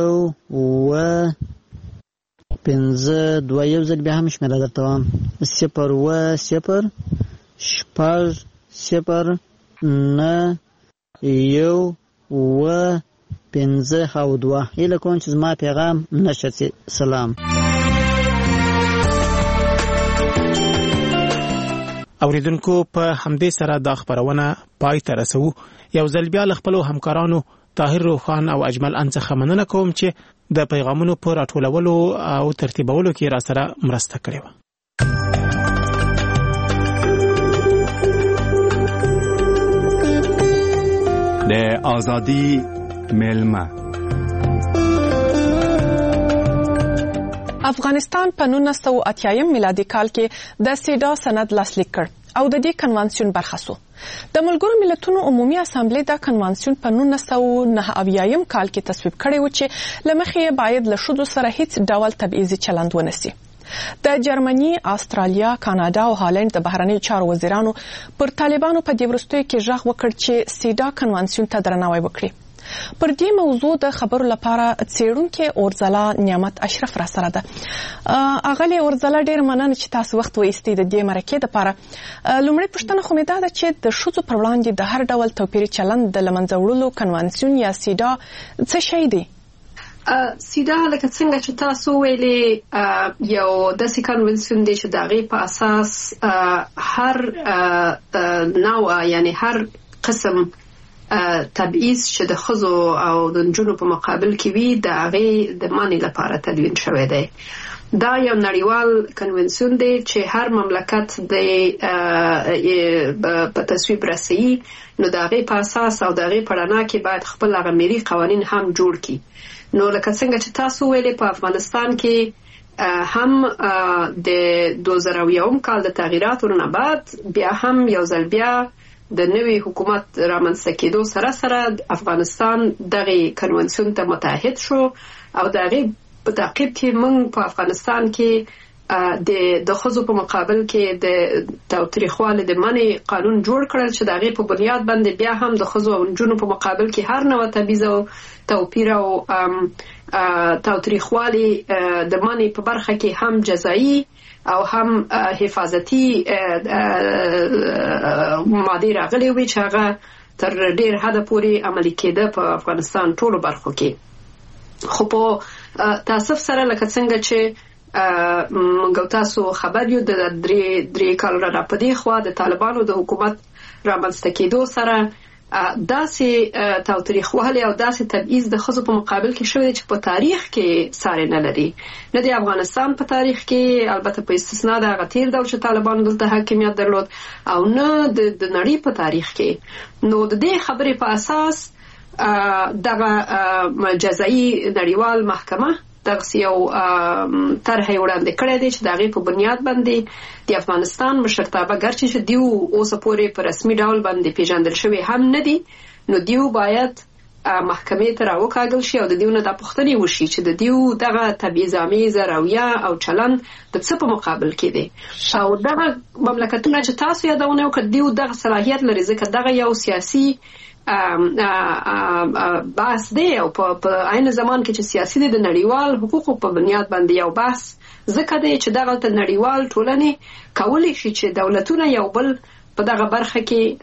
1-15 یو ځل بیا هم شمېره درته وایم 0-10-6-0-9 1-15 هیله کوم چې زما پیغام نشر شي. سلام. اوریدونکو په همدې سره دا خبرونه پای ته رسو. یو ځل بیا له خپلو همکارانو طاهر روخان او اجمل ان څخه مننه کوم چې د پیغامونو په راټولولو او ترتیبولو کې را سره مرسته کړې وه. د آزادی ملمه افغانستان په 1980 میلادي کال کې د سیډا سند لاسلیک کړ او د دې کنوانسیون برخه شو. د ملګرو ملتونو عمومي اسامبلې دا کنوانسیون په 1989 کال کې تصویب کړی و چې لمخې باید له شذو سره هیڅ ډول تبعیضي چلند ونسی. د جرمني، استرالیا، کاناډا او هالند د بهرنیو چارو وزیرانو پر طالبانو په دې وروستیو کې غږ وکړ چې سیډا کنوانسیون ته درناوی وکړي. پر دې موضوع د خبرو لپاره څېړونکي اورځلا نعمت اشرف را سره ده. اغلی اورځلا ډېر مننه چې تاسو وخت وایستئ د دې مرکې لپاره. لومړی پوښتنه خو مې دا ده چې د ښځو پر وړاندې د هر ډول توپیري چلند د له منځه وړلو کنوانسیون یا سیډا څه شی دی؟ سیډا لکه څنګه چې تاسو ویلې یو داسې کنوانسیون دی چې د هغې په اساس هر نوع یعنی هر قسم تبعیض چې د ښځو او د نجونو په مقابل کې وي د هغې د منع لپاره تدوین شوی دی. دا یو نړیوال کنوانسیون دی چې هر مملکت د په تصویب رسوي، نو د هغې په اساس او د هغې په رڼا کې باید خپل هغه ملي قوانین هم جوړ کړي. نو لکه څنګه چې تاسو ویلې په افغانستان کې هم د 2001 کال د تغییراتو نه بعد بیا هم یو ځل بیا د نوي حکومت رامنځته کېدو سره سره افغانستان دغه کنوانسیون ته متحد شو او د هغې په تعقیب کې موږ په افغانستان کې د ښځو په مقابل کې د تاوتریخوالي د منع قانون جوړ کړل چې د هغې په بنیاد باندې بیا هم د ښځو او نجونو په مقابل کې هر نوع تبعیض او توپیر او تاوتریخوالي د منع په برخه کې هم جزایي او هم حفاظتي ماده راغلي وي چې هغه تر ډیر حد پورې عملي کېده په افغانستان ټولو برخو کې. خو په تاسف سره لکه څنګه چې موږ تاسو خبر یو د درې کال را پدې خو د طالبانو د حکومت رامنځته کېدو سره داسې تاوتریخوالی او داسې تبعیض د ښځو په مقابل کې شوی چې په تاریخ کې ساری نه لري، نه د افغانستان په تاریخ کې، البته په استثنا د هغه تیر ډول چې طالبانو دلته حاکمیت درلود، او نه د نړۍ په تاریخ کې. نو د دې خبرې په اساس دغه جزایي نړیوال محکمه دغه یو طرح وړاندې کړی دی چې د هغې په بنیاد باندې د افغانستان مشرتابه ګرچې چې دیو اوسه پورې په رسمي ډول باندې پیژندل شوي هم نه دي، نو دیو باید محکمې ته راوکاږل شي او د دیو نه دا پوښتنې وشي چې د دیو دغه تبعیض‌آمیزه رویه او چلند د څه په مقابل کې دی، او دغه مملکتونه چې تاسو یادونه وکړه دیو دغه صلاحیت لري ځکه دغه یو سیاسي بحث دی او په عین زمان کې چې سیاسي دی د نړیوال حقوقو په بنیاد باندې یو بحث ځکه دی چې دغه نړیوال ټولنې کولی شي چې دولتونه یو بل په دغه برخه کې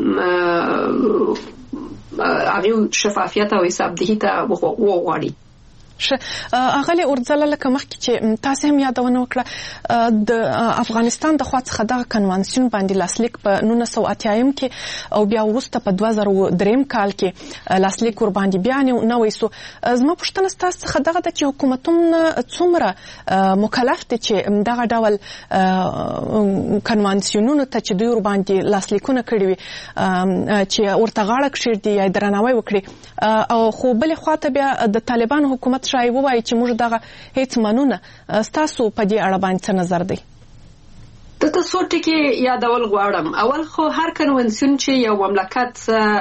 هغه شفافیت او حسابدهي ته وغواړي. اغلی اورځله لکه مخکې چې تاسو هم یادونه وکړه د افغانستان د خوا څخه دغه کنوانسیون باندې لاسلیک په 1980 کې او بیا وروسته په 2003 کال کې لاسلیک ور باندې بیا نوې سو. زما پوښتنه ستاسو څخه دغه د چې حکومتونه څومره مکلف دي چې دغه ډول کنوانسیونونو ته چې دوی ور باندې لاسلیکونه کړي وي چې ورته غاړه کښېږدي یا درناوی وکړي، او خو بلې خواته بیا د طالبان حکومت شای وایي چې موږ دغه هیڅ منو نه. ستاسو په دې اړه باندې څه نظر دی؟ د تاسو ټکی یادول غواړم. اول خو هر کنونسیون چې یو مملکت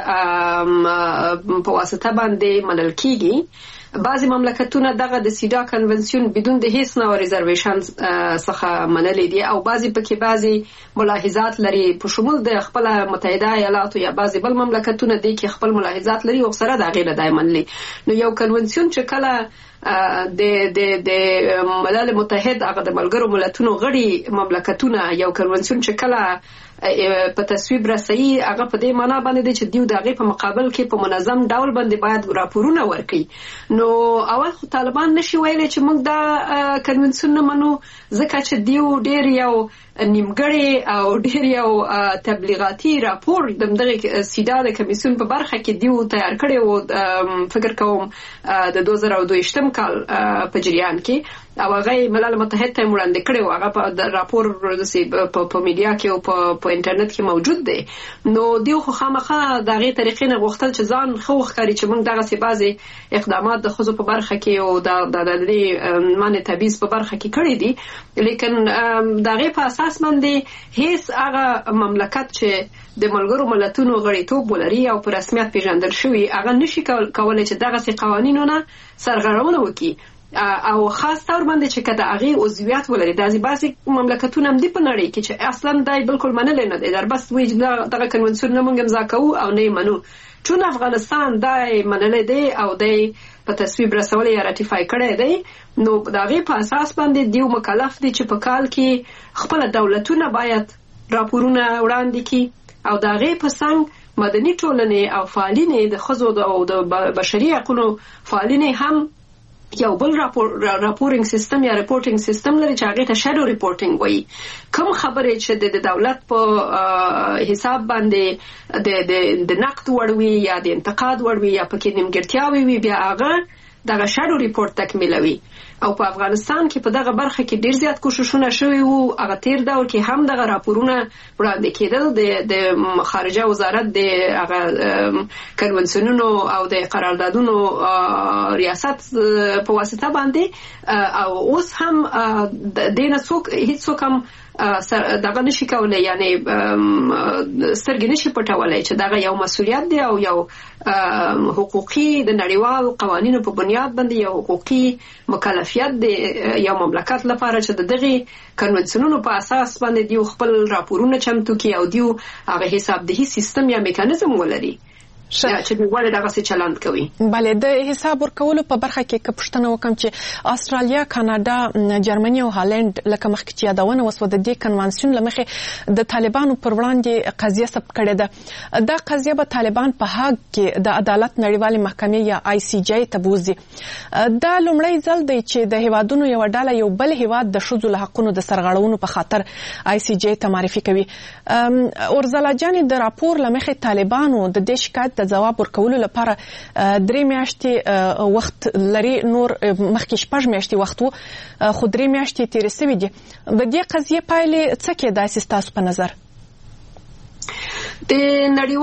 په واسطه باندې منل کیږي، بعضی مملکتونه دغه د سیدا کنونسیون بدون د هیڅ نوع ریزرویشن څخه منلي دي او بعضی پکې بعضی ملاحظات لري، په شمول د خپل متحده ایالاتو یا بعضی بل مملکتونه دي کې خپل ملاحظات لري او سره د غیر دای منلي. نو یو کنونسیون چې کله د ملل متحد هغه د ملګرو ملتونو غړي مملکتونه یو کنونسیون چې کله په تصویب رسي هغه په دې معنی باندې دی چې دیو د هغې په مقابل کې په منظم ډول باندې باید راپورونه ورکړي. نو اول خو طالبان نشي ویلی چې موږ دا کنونسیون نه منو ځکه چې دیو ډېر یو نیمګړی او ډېر یو تبلیغاتي راپور د دغه سیدا د کمیسیون په برخه کې دیو تیار کړی و، فکر کوم د 2022 کال په جریان کې، او هغه ملل متحد ته وړاندې کړی و. هغه په راپور په میډیا کې او په انټرنیټ کې موجود دی. نو دیو خو خامخا دغه طریقې نه غوښتل چې ځان خو ښکاري چې موږ دغه بعضې اقدامات د ښځو په برخه کې او د منع تبعیض په برخه کې کړي دي، لیکن دغه په اساس باندې هیڅ هغه مملکت چې د ملګرو ملتونو غړیتوب ولري او په رسمیت پیژندل شوی هغه نشي کولای چې دغه قوانینونه سرغړونه وکړي او خاص طور باندې چې کده هغه عضویت ولري. بعضی مملکتونه هم دي په نړۍ کې چې اصلا دای بالکل منل نه دي، در بس وی دغه کنونسیون نه موږ امضا کوو او نه منو، چون افغانستان دای منل دی او دای په تصویب رسول یا راتیفای کړی دی. نو دغه په اساس باندې دیو مکلف دي چې په کال کې خپل دولتونه باید راپورونه وړاندې کړي او دغه په څنګ مدني ټولنې او فعالین د ښځو او د بشري حقوقو فعالین هم یو بل راپورینګ سیستم یا ریپورټینګ سیستم لري چې هغه ته شادو ریپورټینګ وایي. کوم خبرې چې د دولت په حساب باندې د نقد وړوي یا د انتقاد وړوي یا پکې نیمګړتیاوي وي بیا هغه دغه شادو ریپورټ تکمیلوي. او په افغانستان کې په دغه برخه کې ډیر زیات کوششونه شوي وو. هغه تیر ډول کې هم دغه راپورونه وړاندې کېدل د خارجه وزارت د هغه کنونسیونونو او د قراردادونو ریاست په واسطه باندې، او اوس هم دینه هیڅوک هم دغه نشي کولای، یعنی سترګې نشي پټولای چې دغه یو مسؤلیت دی او یو حقوقي د نړیوال قوانینو په بنیاد باندې یو حقوقي مکلفیت دی یو مملکت لپاره چې دغه کنونسیونونو په اساس باندې دیو خپل راپورونه چمتو کړي او دیو هغه حسابدهي سیستم یا میکانیزم ولري. چې ولې دغه څه چلند کوي. بله د حساب ورکولو په برخه کې که پوښتنه وکم چې استرالیا، کاناډا، جرمني او هالند لکه مخکې چې یادونه وسوه د دې کنوانسیون له مخې د طالبانو پر وړاندې قضیه ثبت کړې ده. دا قضیه به طالبان په هاګ کې د عدالت نړیوالې محکمې یا ICJ ته بوزي. دا لومړی ځل دی چې د هیوادونو یو ډله یو بل هیواد د ښځو له حقونو د سرغړونو په خاطر ICJ ته معرفي کوي. اورزلا جانې د راپور له مخې طالبانو د دې شکایت د جواب ورکولو لپاره 3 میاشتې وخت لري، نور مخکې 6 میاشتې وخت وو، خو 3 میاشتې تېرې شوې دي. د دې قضیې پایلې څه کېدای شي ستاسو په نظر؟ د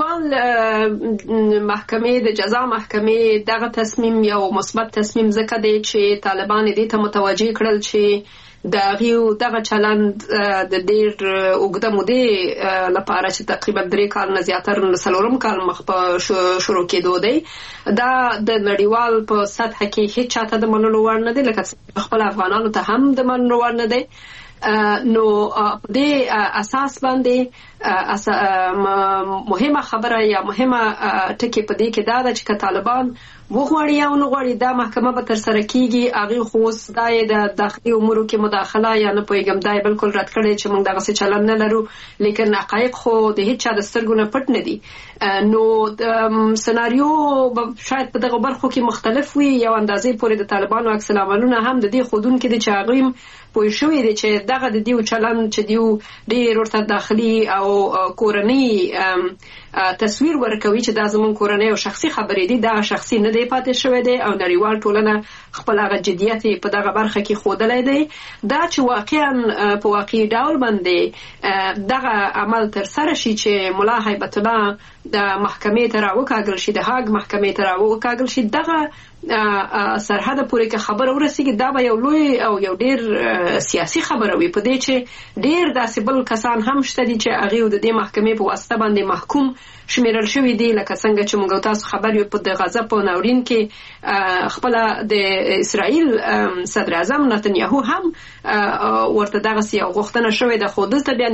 نړیوال محکمې د جزا محکمې دغه تصمیم یو مثبت تصمیم ځکه دی چې طالبان دې ته متوجه کړل چې دغه چلند د ډېر اوږده مودې لپاره چې تقریبا 3 کال نه زیاتره 4 کال مخ په شروع کېدو دی، دا د نړیوال په سطح کې هیڅ چاته د منلو وړ نه دی، لکه خپل افغانانو ته هم د منلو وړ نه دی. نو د اساس باندې مهمه خبره یا مهمه ټکی په دې کې دا ده چې طالبان وغواړي یا نه غواړي دا محکمه به تر سره کیږي. هغه خو اوس د داخلي امورو کې مداخله یا نه پوهیږم دا بالکل رد کړی چې موږ دغه څه چلند نه لرو، لیکن حقایق خو د هیڅ چا د سترګو نه پټ نه دي. نو سناریو شاید په دغه برخو کې مختلف وي. یو اندازې پورې د طالبانو عکس العملونه هم د دې ښودونکي دي چې هغوی پوه شوي دي چې دغه د دیو چلند چې دیو ډېر ورته داخلي او کورنۍ تصویر ورکوي چې دا زموږ کورنۍ او شخصي خبرې دي، دا شخصي نه دی پاتې شوی دی او نړیوال ټولنه خپل هغه جدیت په دغه برخه کې ښودلی دی. دا چې واقعا په واقعي ډول باندې دغه عمل تر سره شي چې ملا هیبت الله د محکمې ته راوکاږل شي، د هاګ محکمې ته راوکاږل شي، دغه سرحد پورې که خبره ورسیږي دا به یو لوی او یو ډېر سیاسي خبره وي، په دې چې ډېر داسې بل کسان هم شته دي چې هغوی د دې محکمې په واسطه باندې محکوم شمیرل شوي دي، لکه څنګه چې موږ تاسو خبر یو په د غزه په ناورین کې خپله د اسرائیل صدر اعظم نتنیاهو هم ورته دغسې یو غوښتنه شوې ده. خو دلته بیا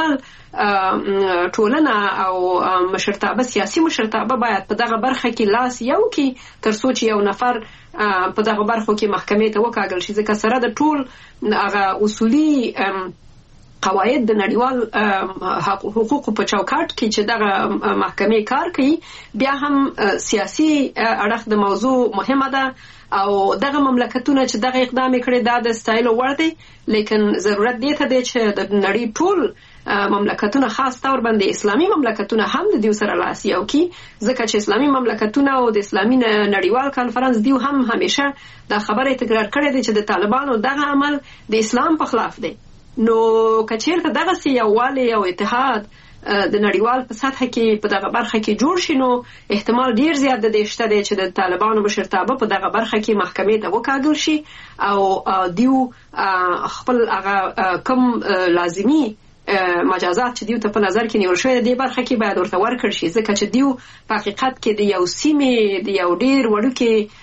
نړیوال ټولنه او مشرتابه، سیاسي مشرتابه باید په دغه برخه کې لاس یو کړي تر څو چې یو نفر په دغه برخو کې محکمې ته وکاږل شي، ځکه سره د ټول هغه اصولي قواعد د نړیوال حقوقو په چوکاټ کې چې دغه محکمې کار کوي، بیا هم سیاسي اړخ د موضوع مهمه ده او دغه مملکتونه چې دغه اقدام کړي دا د ستایلو وړ دی، لیکن ضرورت دی ته دی چې د نړۍ ټول مملکتونه خاص طور باندې اسلامي مملکتونه هم د دیو سره لاس یو کی، ځکه چې اسلامي مملکتونه او د اسلامي نړیوال کانفرنس دیو هم همیشه دا خبره تکرار کړې ده چې د طالبانو دغه عمل د اسلام په خلاف دی. نو کچیرته دغه سی یووالی او اتحاد د نړیوال په سطح کې په دغه برخه کې جوړ شي، نو احتمال ډیر زیات دی شته دی چې د طالبانو مشرتابه په دغه برخه کې محکمې ته وکاږل شي او دیو خپل هغه کم لازمی مجازات چې دیو ته په نظر کې نیول شوی دی برخه کې باید ورته ورکړل شي، ځکه چې دیو په حقیقت کې د یو سیمې د یو ډیر وړوکې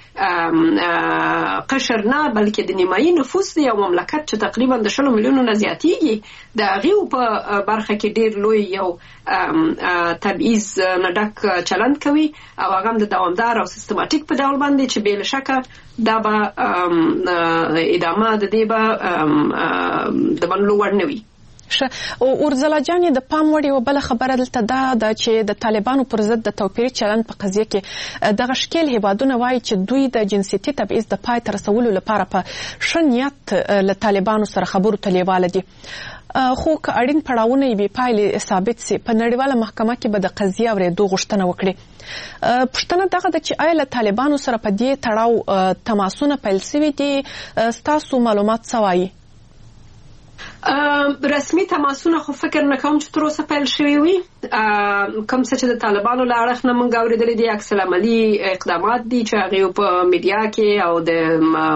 قشر نه بلکې د نیمایي نفوس دی یو مملکت چې تقریبا د 20 میلیونو نه زیاتیږي، د هغوی په برخه کې ډیر لوی یو تبعیض نه ډک چلند کوي او هغه هم د دوامدار او سیستماتیک په ډول باندې چې بې له شکه دا به ادامه د دې به د منلو وړ نه وي. او اورزلا جانې د پام وړ یو بل خبره دلته دا ده چې د طالبانو پر ضد د توپیري چلند په قضیه کې دغه شکل هیوادونه وایي چې دوی د جنسیتي تبعیض د پای ته رسولو لپاره په ښه نیت له طالبانو سره خبرو ته لیواله دي، خو که اړین پړاوونه یې بې پایلې ثابت سي په نړیواله محکمه کې به د قضیې اورېدو غوښتنه وکړي. پوښتنه دغه ده چې آیا له طالبانو سره په دې تړاو تماسونه پیل سوي دي؟ ستاسو معلومات څه وایي؟ رسمي تماسونه خو فکر نه کوم چې تر اوسه پیل شوي وي، کوم څه چې د طالبانو له اړخ نه موږ اورېدلي دي عکس العملي اقدامات دي چې هغوی په میډیا کې او د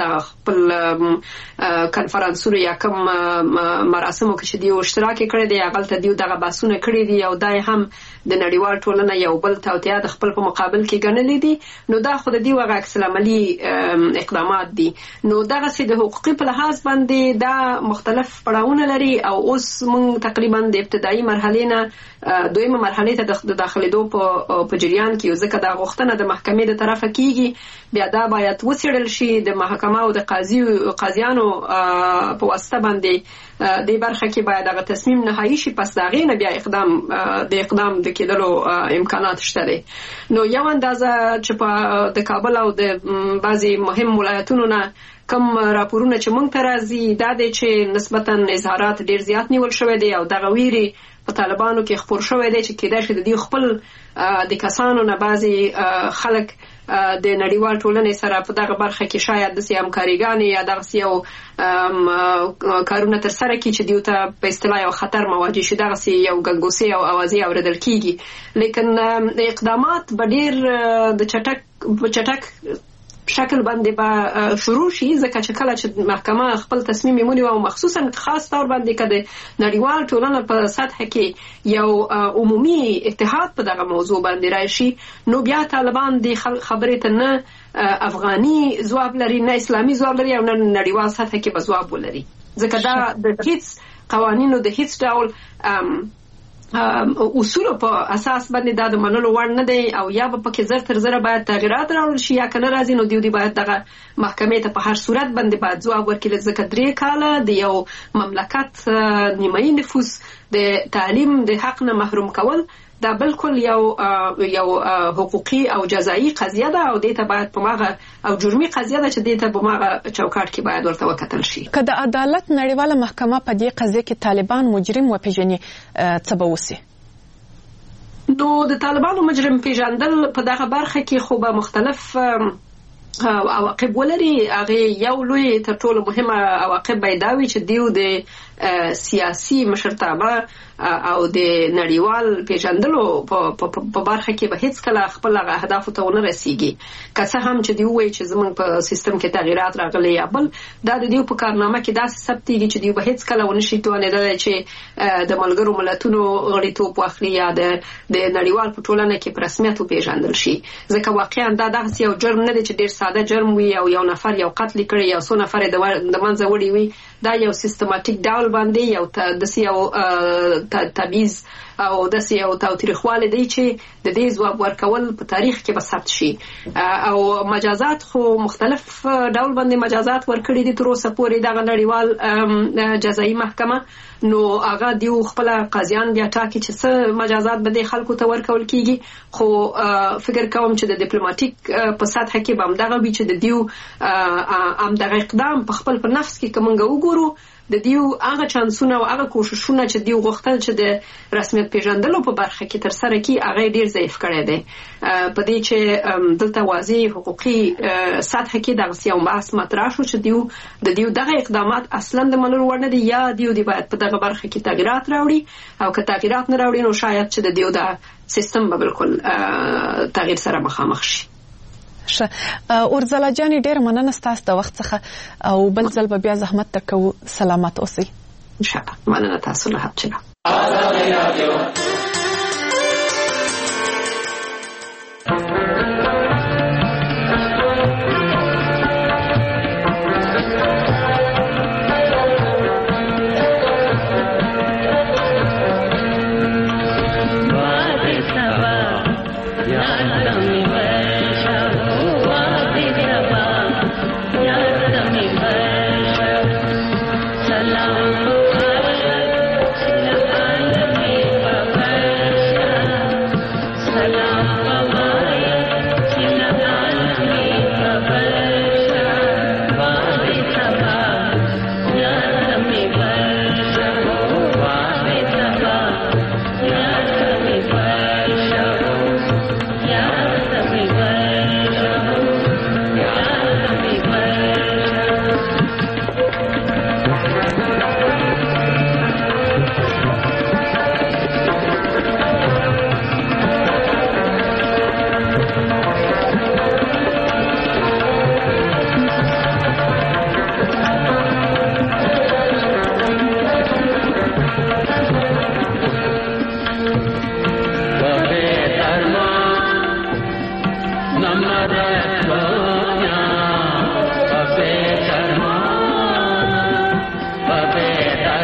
خپل کنفرانسونو یا کوم مراسمو کې چې دیو اشتراک کړی دی هغلته دیو دغه بحثونه کړي دي او دا هم د نړیوال ټولنه یو بل توطیه د خپل په مقابل کې ګڼلي دي، نو دا خو د دیو هغه عکس العملي اقدامات دي. نو دغسې د حقوقي په لحاظ باندې دا مختلف مختلف پړاوونه لري او اوس موږ تقریبا د ابتدایي مرحلې نه دویمه مرحلې ته د داخلېدو په جریان کې یو، ځکه دا غوښتنه د محکمې د طرفه کیږي. بیا دا باید وڅېړل شي د محکمه او د قاضیانو په واسطه باندې د برخه کې باید هغه تصمیم نهایی شي، پس د هغې نه بیا اقدام د کېدلو امکانات شته دی. نو یو اندازه چې په د کابل او د بعضې مهم ولایتونو نه کم راپورونه چې موږ ته راځي دا دی چې نسبتا اظهارات ډېر زیات نیول شوی دی او دغه ویرې په طالبانو کې خپور شوی دی چې کېدای شي د دوی خپل د کسانو نه بعضې خلک د نړیوال ټولنې سره په دغه برخه کې شاید داسې همکاریګانې یا دغسې یو کارونه ترسره کړي چې دوی ته په اصطلاح یو خطر مواجه شي، دغسې یو ګنګوسې او اوازې اورېدل کېږي. لیکن اقدامات به ډېر د چټک شکل باندې به شروع شي، ځکه چې کله چې محکمه خپل تصمیم ونیوه او مخصوصا خاص طور باندې که د نړیوال ټولنه په سطح کې یو عمومي اتحاد په دغه موضوع باندې راشي، نو بیا طالبان د خبرې ته نه افغاني ځواب لري، نه اسلامي ځواب لري او نه نړیوال سطح کې به ځواب ولري، ځکه دا د هیڅ قوانینو د هیڅ ډول اصولو په اساس باندې دا د منلو وړ نه دی او یا به پکې زر تر زره باید تغیرات راوړل شي یا که نه راځي نو دوی باید دغه محکمې ته په هر صورت باندې باید ځواب ورکړي، ځکه 3 کاله د یو مملکت نیمایي نفوس د تعلیم د حق نه محروم کول دا بالکل یو حقوقي او جزایي قضیه ده او دې ته باید په ماغه او جرمي قضیه ده چې دې ته په ماغه چوکاټ کې باید ورته وکتل شي. که د عدالت نړیواله محکمه په دې قضیه کې طالبان مجرم وپیژني څه به وسي؟ نو د طالبانو مجرم پیژندل په دغه برخه کې خو به مختلف عواقب ولري. هغه یو لوی تر ټولو مهمه عواقب به دا وي چې دیو د سیاسي مشرتابه او د نړیوال پیژندلو په برخه کې به هیڅ کله خپل اهدافو ته ونه رسیږي، که څه هم چې دوی وایي چې زموږ په سیستم کې تغیرات راغلي یا بل دا د دوی په کارنامه کې داسې ثبتېږي چې دوی به هیڅ کله ونه شي توانېدلی چې د ملګرو ملتونو غړیتوب واخلي یا د نړیوال په ټولنه کې په رسمیت وپېژندل شي، ځکه واقعا دا داسې یو جرم نه دی چې ډېر ساده جرم وي او یو نفر یو قتل کړي یا څو نفر د منځه وړي وي، دا یو سیستماتیک ډول باندې یو داسې یو تبعیض او داسې یو تاوتریخوالی دی چې د دې ځواب ورکول په تاریخ کې به ثبت شي. او مجازات خو مختلف ډول باندې مجازات ورکړي دي تر اوسه پورې دغه نړیوال جزایي محکمه، نو هغه دیو خپل قاضیان بیا ټاکي چې څه مجازات به د خلکو ته ورکول کیږي، خو فکر کوم چې د ډیپلوماټیک په سطح کې به همدغه وي چې د دیو همدغه اقدام په خپل په نفس کې که موږ وګورو د دیو هغه چانسونه او هغه کوششونه چې دیو غوښتل چې د رسمیت پیژندلو په برخه کې ترسره کړي هغه ډیر ضعیف کړی دی، په دې چې دلته واضح حقوقي سطح کې دغسې یو بحث مطرح شو چې دیو دغه اقدامات اصلا د منلو وړ نه دي یا دیو باید په دغه برخه کې تغیرات راوړي او که تغیرات نه راوړي نو شاید چې د دیو د سیستم به بالکل تغییر سره مخامخ شي. اورځلا جانې ډېر مننه ستاسو د وخت څخه او بل ځل به بیا زحمت درکوو. سلامت اوسئ. انشاءالله. مننه تاسو له حبچه. Baba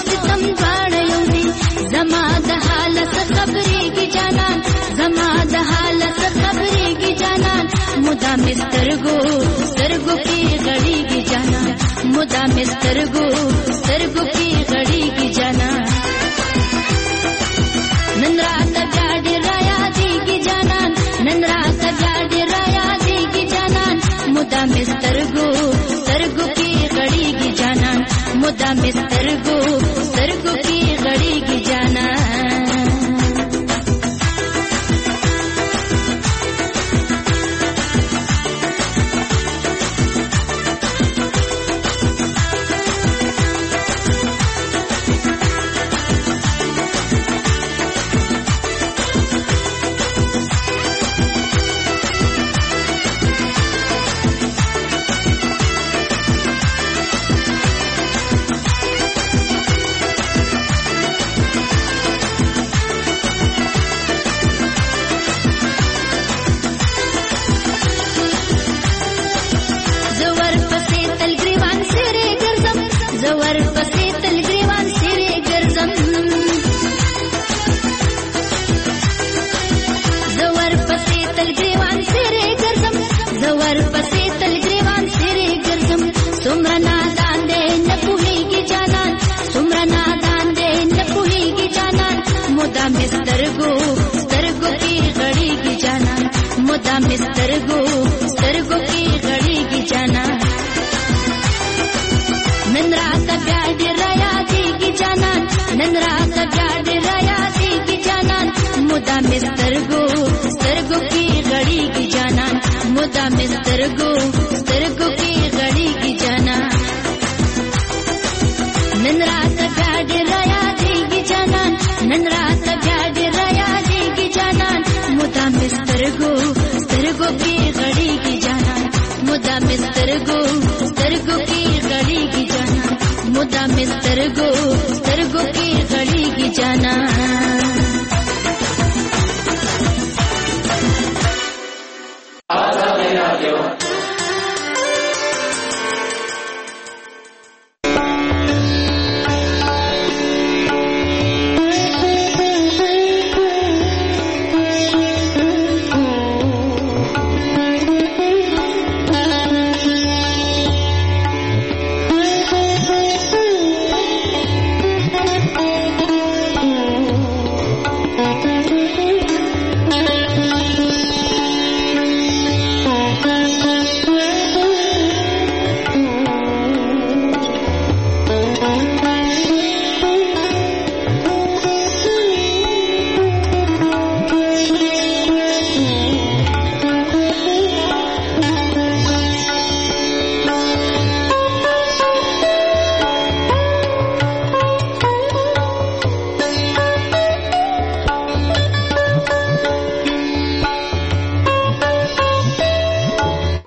ستم دواړه یو دي زما د حال څه خبرېږي جانان زما د حال څه خبرېږي جانان مدام سترګو سترګو کې غړېږي جانان مدام سترګو سترګو کې غړېږي جانان نن راته بیا ډېر رایادېږي جانان نن راته بیا ډېر رایادېږي جانان مدام سترګو سترګو کې غړېږي جانان مدام سترګو سترګو کې غړېږي جانان مدام سترګو سترګو کې غړېږي جانان نن راته بیا ډېر رایادېږي جانان نن راته بیا ډېر رایادېږي جانان مدام سترګو سترګو کې غړېږي جانان مدام سترګو سترګو کې غړېږي جانان نن راته بیا ډېر رایادېږي جانان نن راته بیا ډېر رایادېږي جانان مدام سترګو سترګو کې غړېږي جانان مدام سترګو سترګو کې غړېږي جانان مدام سترګو سترګو کې غړېږي جانان